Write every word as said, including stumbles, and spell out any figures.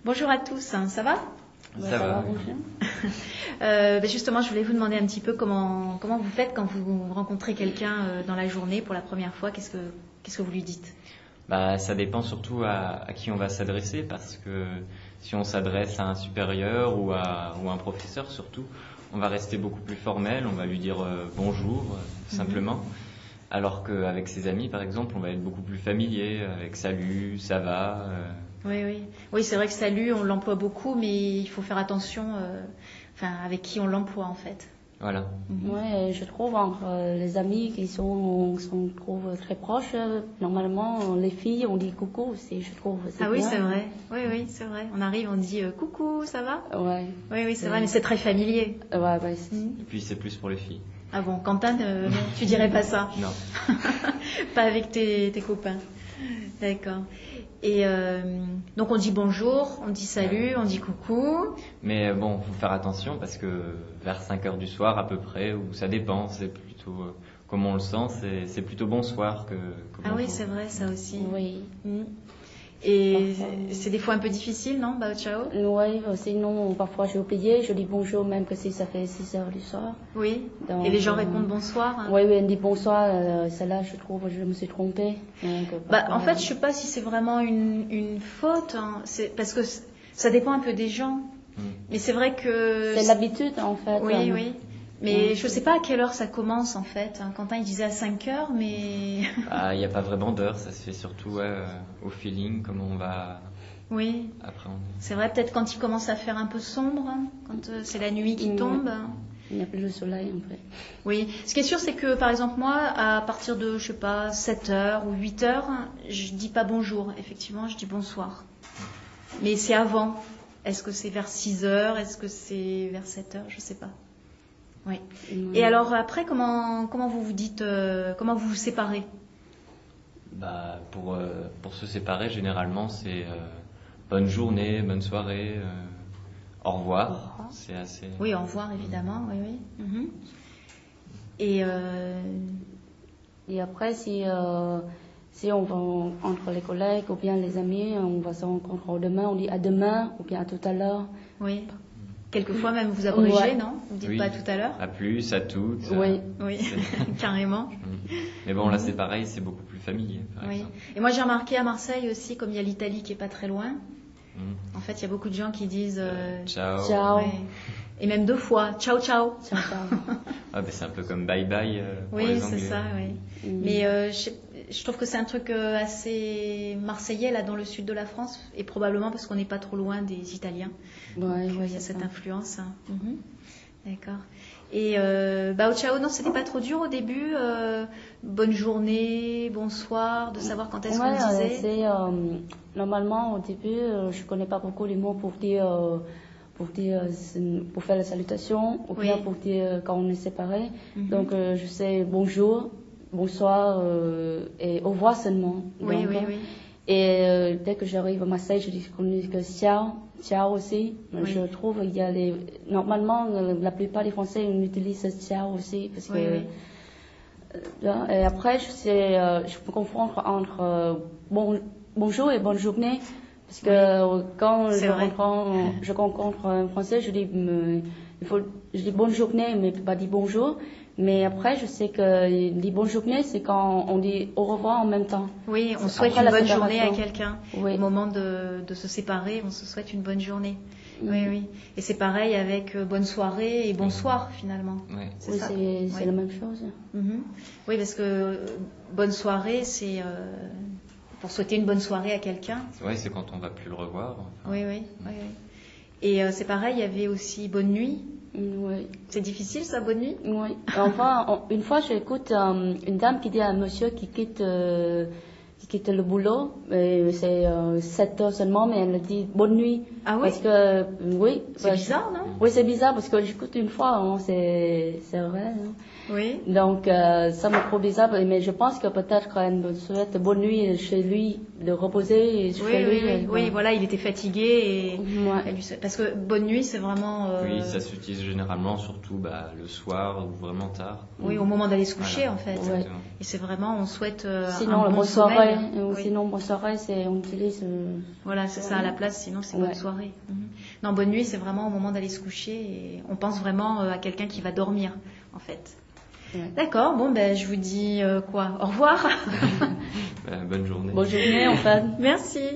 Bonjour à tous, hein, ça va? Ça, ça va, va euh, ben justement, je voulais vous demander un petit peu comment, comment vous faites quand vous rencontrez quelqu'un euh, dans la journée pour la première fois. Qu'est-ce que, qu'est-ce que vous lui dites? Bah, ça dépend surtout à, à qui on va s'adresser, parce que si on s'adresse à un supérieur ou à, ou à un professeur surtout, on va rester beaucoup plus formel, on va lui dire euh, bonjour, euh, simplement. Mm-hmm. Alors qu'avec ses amis, par exemple, on va être beaucoup plus familier, avec salut, ça va. Euh... Oui, oui. Oui, c'est vrai que salut, on l'emploie beaucoup, mais il faut faire attention euh, enfin, avec qui on l'emploie, en fait. Voilà. Mm-hmm. Oui, je trouve entre euh, les amis qui sont, sont trouve très proches, euh, normalement, les filles, on dit coucou aussi, je trouve. Ah oui, bien. C'est vrai. Oui, oui, c'est vrai. On arrive, on dit euh, coucou, ça va? Ouais. Oui, oui, c'est vrai, mais c'est très familier. Ouais, ouais. Mm-hmm. Et puis c'est plus pour les filles. Ah bon, Quentin, euh, tu dirais pas ça? Non. Pas avec tes, tes copains. D'accord. Et euh, donc on dit bonjour, on dit salut, on dit coucou. Mais bon, faut faire attention parce que vers cinq heures du soir à peu près, ou ça dépend, c'est plutôt euh, comme on le sent, c'est, c'est plutôt bonsoir que, que Ah bonjour. oui, c'est vrai, ça aussi. Oui. Mmh. Et parfois, c'est des fois un peu difficile, non, Bao Chao? Oui, sinon parfois j'ai oublié, je dis bonjour même que si ça fait six heures du soir. Oui. Donc, et les gens euh, répondent bonsoir. Hein. Oui, oui, on dit bonsoir. Euh, celle-là, je trouve, je me suis trompée. Donc, bah, en fait, je sais pas si c'est vraiment une, une faute, hein. C'est parce que ça dépend un peu des gens. Mmh. Mais c'est vrai que c'est l'habitude en fait. Oui, hein. oui. Mais mmh. je sais pas à quelle heure ça commence en fait. Quentin il disait à cinq heures, mais. Ah, il n'y a pas vraiment d'heure, ça se fait surtout ouais, euh, au feeling, comment on va. Oui. Appréhender. C'est vrai, peut-être quand il commence à faire un peu sombre, hein, quand euh, c'est la nuit qui mmh. tombe. Il n'y a plus le soleil en fait. Oui. Ce qui est sûr, c'est que par exemple moi, à partir de je sais pas sept heures ou huit heures, je dis pas bonjour. Effectivement, je dis bonsoir. Mais c'est avant. Est-ce que c'est vers six heures? Est-ce que c'est vers sept heures? Je sais pas. Oui. Mmh. Et alors après, comment comment vous vous dites, euh, comment vous vous séparez? Bah pour euh, pour se séparer, généralement c'est euh, bonne journée, bonne soirée, euh, au revoir. Au revoir. C'est assez. Oui, au revoir évidemment. Oui, oui. Mmh. Et euh... et après si euh, si on va entre les collègues ou bien les amis, on va se rencontrer demain, on dit à demain ou bien à tout à l'heure. Oui. Quelquefois même vous abrégez, ouais. Non? Vous ne dites oui. pas à tout à l'heure? À plus, à toutes. Oui, oui. Carrément. Mais bon, là c'est pareil, c'est beaucoup plus familier. Par oui. exemple. Et moi j'ai remarqué à Marseille aussi, comme il y a l'Italie qui est pas très loin, mm. en fait il y a beaucoup de gens qui disent euh, ciao. Ciao. Ouais. Et même deux fois, ciao ciao. Ciao ciao. Ah ben c'est un peu comme bye bye. Euh, pour oui, les c'est ça, oui. Mm. Mais euh, je, je trouve que c'est un truc euh, assez marseillais là dans le sud de la France, et probablement parce qu'on n'est pas trop loin des Italiens. Ouais, Donc, ouais, il y a cette ça. influence. Hein. Mm-hmm. D'accord. Et euh, Bao Chao, non, c'était pas trop dur au début. Euh, bonne journée, bonsoir, de savoir quand est-ce ouais, qu'on disait. C'est, euh, normalement au début, euh, je connais pas beaucoup les mots pour dire, euh, pour dire, pour faire la salutation, ou bien oui. pour dire quand on est séparés. Mm-hmm. Donc euh, je sais bonjour, bonsoir euh, et au revoir seulement. Oui, Donc, oui, oui. Et euh, dès que j'arrive à Marseille, je dis que ciao, ciao aussi. Oui. Je trouve il y a les normalement la plupart des Français on utilise ciao aussi parce que. Oui, oui. Euh, et après je sais, euh, je peux confondre entre euh, bon bonjour et bonne journée parce que oui. quand je rencontre, je rencontre un Français, je dis me, il faut je dis bonne journée mais pas dire bonjour. Mais après, je sais que les bonnes journées, c'est quand on dit au revoir en même temps. Oui, on souhaite une bonne journée à quelqu'un. Oui. Au moment de, de se séparer, on se souhaite une bonne journée. Mmh. Oui, oui. Et c'est pareil avec euh, bonne soirée et bonsoir, finalement. Oui, c'est, oui, ça. c'est, c'est oui. la même chose. Mmh. Oui, parce que euh, bonne soirée, c'est euh, pour souhaiter une bonne soirée à quelqu'un. Oui, c'est quand on ne va plus le revoir. Enfin. Oui, oui, oui, oui. Et euh, c'est pareil, il y avait aussi bonne nuit. Oui. C'est difficile ça, bonne nuit? Oui. Enfin, on, une fois, j'écoute euh, une dame qui dit à un monsieur qui quitte, euh, qui quitte le boulot, et c'est euh, sept heures seulement, mais elle dit bonne nuit. Ah oui? Parce que, oui. C'est bizarre, non? Oui, c'est bizarre parce que j'écoute une fois, hein, c'est, c'est vrai. Hein. Oui. Donc, euh, ça me trouve bizarre, mais je pense que peut-être elle me souhaite bonne nuit chez lui, de reposer Oui, chez lui. oui, oui, oui, voilà, il était fatigué et Ouais. elle lui... parce que bonne nuit, c'est vraiment. Euh... Oui, ça s'utilise généralement, surtout bah, le soir ou vraiment tard. Oui, au moment d'aller se coucher, Voilà. en fait. Ouais. Et c'est vraiment, on souhaite euh, Sinon, un le bon bonne soirée, sommeil. ou Oui. sinon bonne soirée, c'est on utilise. Euh, Voilà, c'est ça à la place. Sinon, c'est Ouais. bonne soirée. Mhm. Non, bonne nuit, c'est vraiment au moment d'aller se coucher et on pense vraiment euh, à quelqu'un qui va dormir, en fait. Ouais. D'accord. Bon, ben, je vous dis euh, quoi ? Au revoir. Bah, bonne journée. Bonne journée, en fait. Merci.